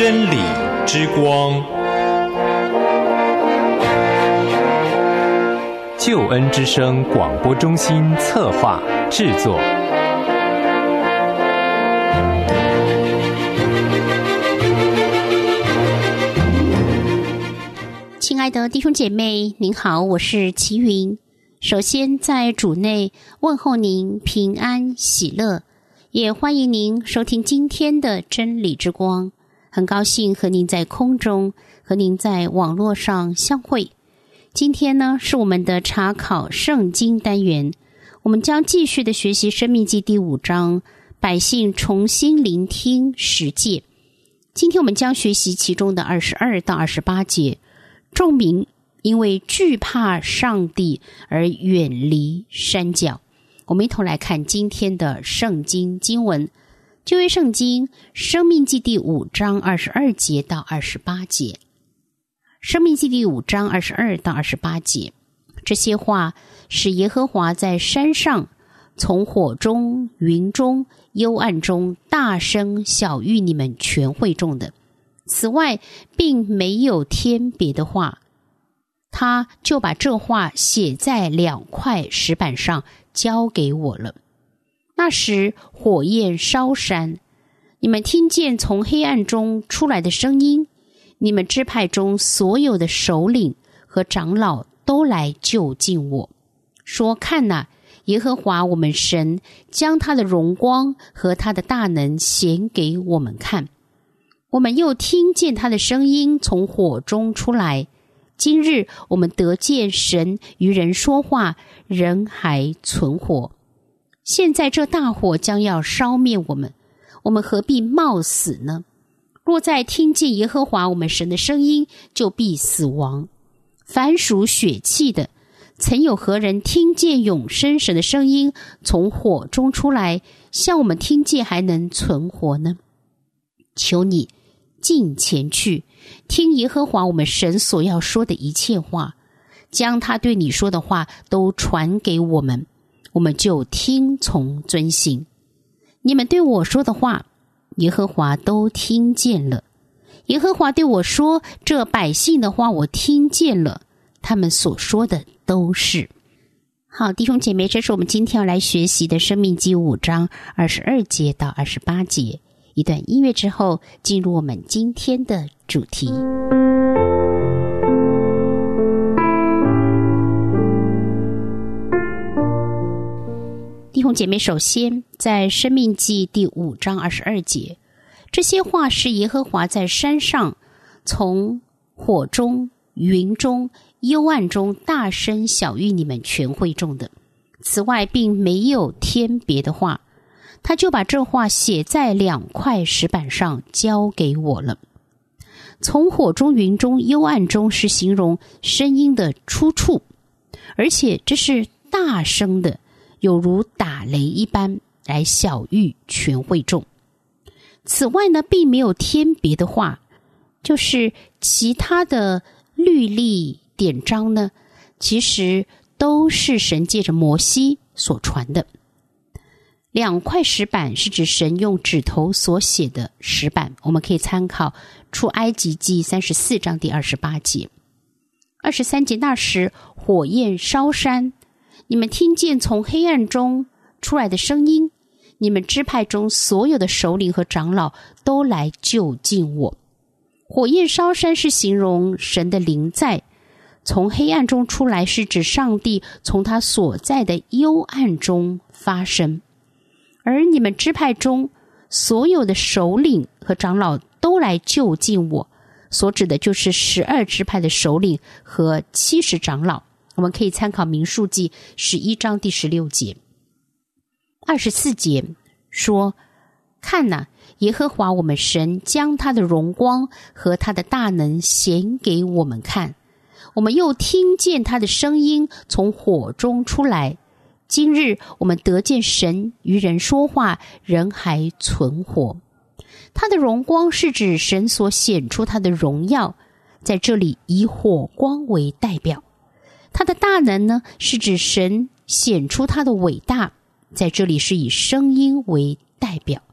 真理之光，救恩之声广播中心策划制作。 亲爱的弟兄姐妹，您好，我是齐云。首先在主内问候您平安喜乐，也欢迎您收听今天的真理之光。很高兴和您在空中，和您在网络上相会。今天呢，是我们的查考圣经单元，我们将继续的学习申命记第5章，百姓重新聆听十诫。今天我们将学习其中的22到28节，众民因为惧怕上帝而远离山脚。我们一同来看今天的圣经经文，旧约圣经申命记第5章22节到28节。申命记第5章22到28节，这些话是耶和华在山上从火中云中幽暗中大声晓谕你们全会众的，此外并没有添别的话。他就把这话写在2块石板上交给我了。那时火焰烧山，你们听见从黑暗中出来的声音，你们支派中所有的首领和长老都来就近我，说：看哪，耶和华我们神将他的荣光和他的大能显给我们看。我们又听见他的声音从火中出来。今日我们得见神与人说话，人还存活。现在这大火将要烧灭我们，我们何必冒死呢？若再听见耶和华我们神的声音，就必死亡。凡属血气的，曾有何人听见永生神的声音从火中出来，像我们听见还能存活呢？求你近前去，听耶和华我们神所要说的一切话，将他对你说的话都传给我们，我们就听从遵行。你们对我说的话，耶和华都听见了。耶和华对我说，这百姓的话我听见了，他们所说的都是。好，弟兄姐妹，这是我们今天要来学习的申命记5章22节到28节。一段音乐之后，进入我们今天的主题。弟兄姐妹，首先在申命记第5章22节，这些话是耶和华在山上从火中云中幽暗中大声晓谕你们全会众的，此外并没有添别的话。他就把这话写在2块石板上交给我了。从火中云中幽暗中是形容声音的出处，而且这是大声的，有如打雷一般来晓谕全会众。此外呢，并没有添别的话，就是其他的律例典章呢，其实都是神借着摩西所传的。2块石板是指神用指头所写的石板，我们可以参考出埃及记34章第28节。23节，那时火焰烧山，你们听见从黑暗中出来的声音，你们支派中所有的首领和长老都来就近我。火焰烧山是形容神的临在，从黑暗中出来是指上帝从他所在的幽暗中发生。而你们支派中所有的首领和长老都来就近我，所指的就是12支派的首领和70长老。我们可以参考民数记11章第16节。24节说：看哪，耶和华我们神将他的荣光和他的大能显给我们看。我们又听见他的声音从火中出来。今日我们得见神与人说话，人还存活。他的荣光是指神所显出他的荣耀，在这里以火光为代表。他的大能呢，是指神显出他的伟大，在这里是以声音为代表。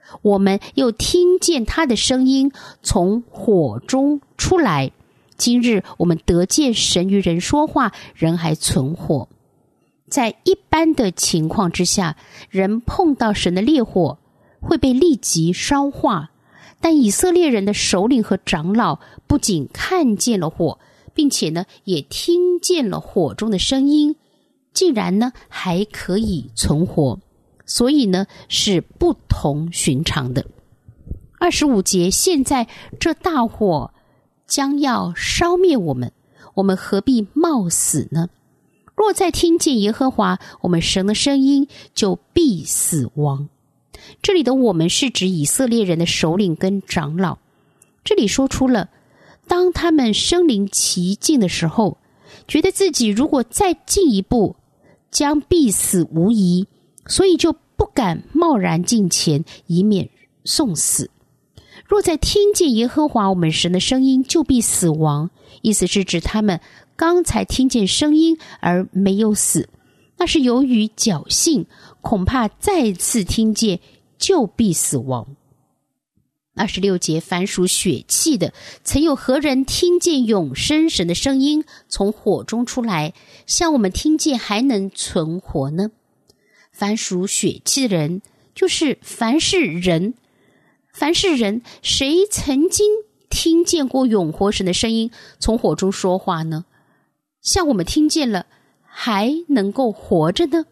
我们又听见他的声音从火中出来。今日我们得见神与人说话，人还存活。在一般的情况之下，人碰到神的烈火会被立即烧化，但以色列人的首领和长老不仅看见了火，并且呢也听见了火中的声音，竟然呢还可以存活，所以呢是不同寻常的。25节，现在这大火将要烧灭我们，我们何必冒死呢？若再听见耶和华我们神的声音，就必死亡。这里的我们是指以色列人的首领跟长老。这里说出了当他们身临其境的时候，觉得自己如果再进一步将必死无疑，所以就不敢贸然近前，以免送死。若再听见耶和华我们神的声音，就必死亡。意思是指他们刚才听见声音而没有死，那是由于侥幸，恐怕再次听见就必死亡。26节，凡属血气的，曾有何人听见永生神的声音从火中出来，像我们听见还能存活呢？凡属血气的人，就是凡是人。凡是人，谁曾经听见过永活神的声音从火中说话呢？像我们听见了，还能够活着呢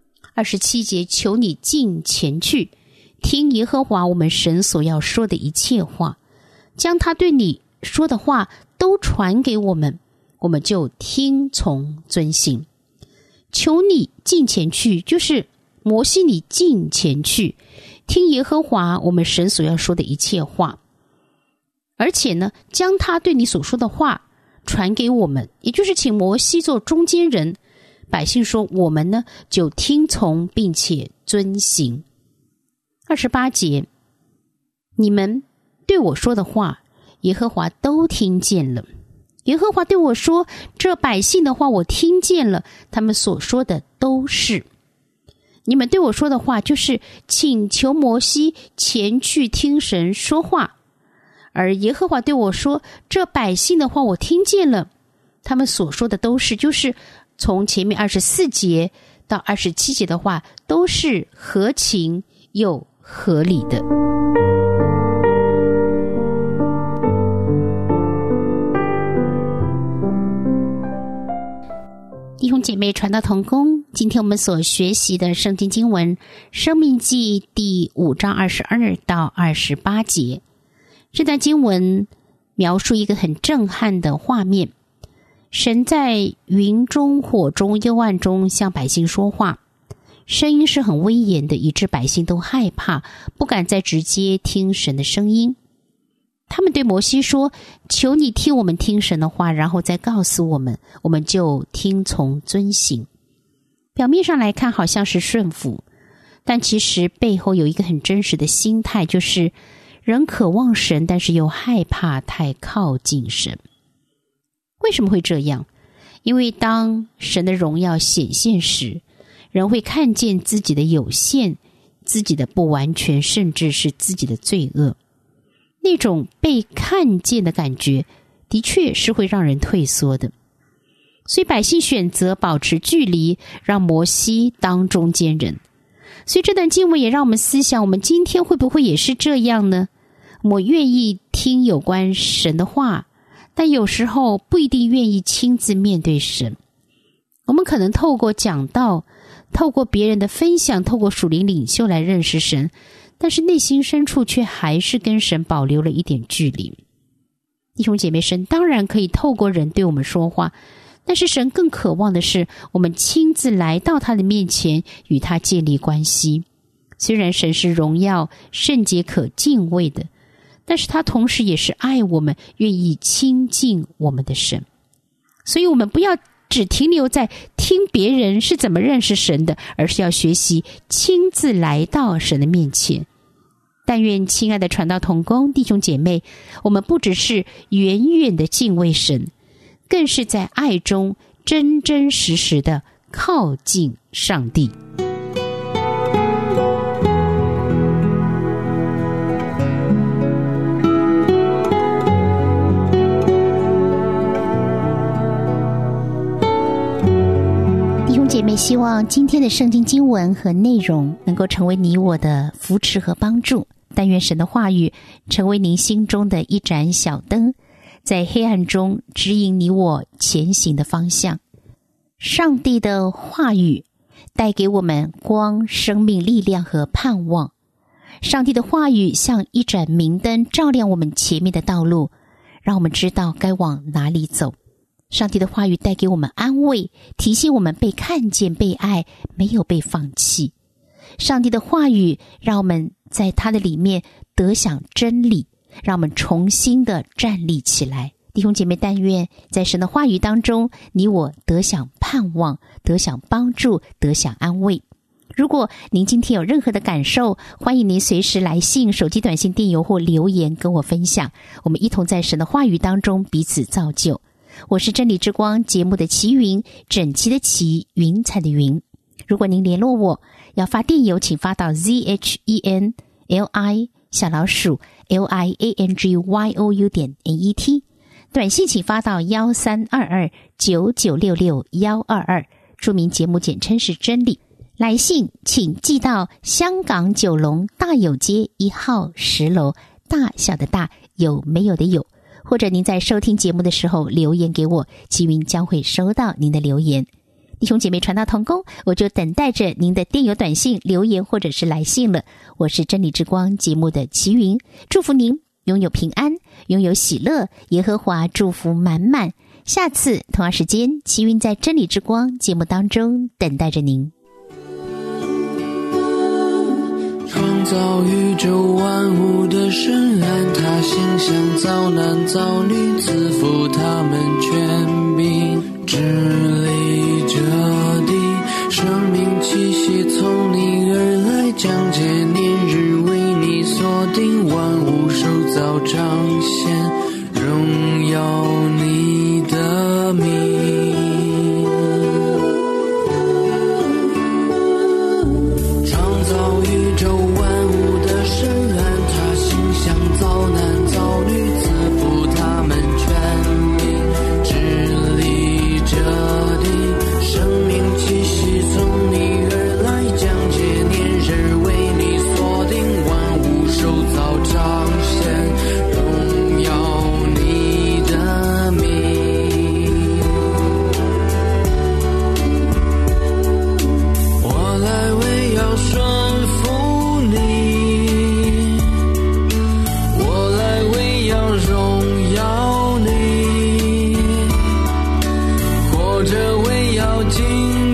？27节，求你近前去，听耶和华我们神所要说的一切话，将他对你说的话都传给我们，我们就听从遵行。求你近前去，就是摩西你近前去，听耶和华我们神所要说的一切话，而且呢，将他对你所说的话传给我们，也就是请摩西做中间人。百姓说，我们呢就听从并且遵行。28节，你们对我说的话，耶和华都听见了。耶和华对我说，这百姓的话我听见了，他们所说的都是。你们对我说的话，就是请求摩西前去听神说话。而耶和华对我说，这百姓的话我听见了，他们所说的都是，就是从前面24节到27节的话，都是合情又合理的。弟兄姐妹，传道同工，今天我们所学习的圣经经文申命记第5章22到28节，这段经文描述一个很震撼的画面。神在云中火中幽暗中向百姓说话，声音是很威严的，以致百姓都害怕，不敢再直接听神的声音。他们对摩西说，求你替我们听神的话，然后再告诉我们，我们就听从遵行。表面上来看好像是顺服，但其实背后有一个很真实的心态，就是人渴望神，但是又害怕太靠近神。为什么会这样？因为当神的荣耀显现时，人会看见自己的有限，自己的不完全，甚至是自己的罪恶。那种被看见的感觉，的确是会让人退缩的。所以百姓选择保持距离，让摩西当中间人。所以这段经文也让我们思想，我们今天会不会也是这样呢？我愿意听有关神的话，但有时候不一定愿意亲自面对神。我们可能透过讲道，透过别人的分享，透过属灵领袖来认识神，但是内心深处却还是跟神保留了一点距离。弟兄姐妹，神当然可以透过人对我们说话，但是神更渴望的是我们亲自来到他的面前，与他建立关系。虽然神是荣耀、圣洁可敬畏的，但是他同时也是爱我们、愿意亲近我们的神。所以我们不要只停留在听别人是怎么认识神的，而是要学习亲自来到神的面前。但愿亲爱的传道同工弟兄姐妹，我们不只是远远的敬畏神，更是在爱中真真实实的靠近上帝。 妹希望今天的圣经经文和内容能够成为你我的扶持和帮助。但愿神的话语成为您心中的一盏小灯，在黑暗中指引你我前行的方向。上帝的话语带给我们光、生命、力量和盼望。上帝的话语像一盏明灯，照亮我们前面的道路，让我们知道该往哪里走。上帝的话语带给我们安慰，提醒我们被看见、被爱，没有被放弃。上帝的话语让我们在他的里面得享真理，让我们重新的站立起来。弟兄姐妹，但愿在神的话语当中，你我得享盼望，得享帮助，得享安慰。如果您今天有任何的感受，欢迎您随时来信、手机短信、电邮或留言跟我分享，我们一同在神的话语当中彼此造就。我是真理之光节目的齐云，整齐的齐，云彩的云。如果您联络我，要发电邮，请发到 zhenli_liangyou.net， 短信请发到132299662122，注明节目简称是真理。来信请寄到香港九龙大有街1号10楼，大小的大，有没有的有。或者您在收听节目的时候留言给我，齐云将会收到您的留言。弟兄姐妹传道同工，我就等待着您的电邮、短信、留言或者是来信了。我是真理之光节目的齐云，祝福您拥有平安，拥有喜乐，耶和华祝福满满。下次同样时间，齐云在真理之光节目当中等待着您。 创造宇宙万物的深蓝，他心想造男造女，赐福他们权柄，治理这地，生命气息从你而来，将界年日为你锁定，万物受造彰显，荣耀你的名。或者为要紧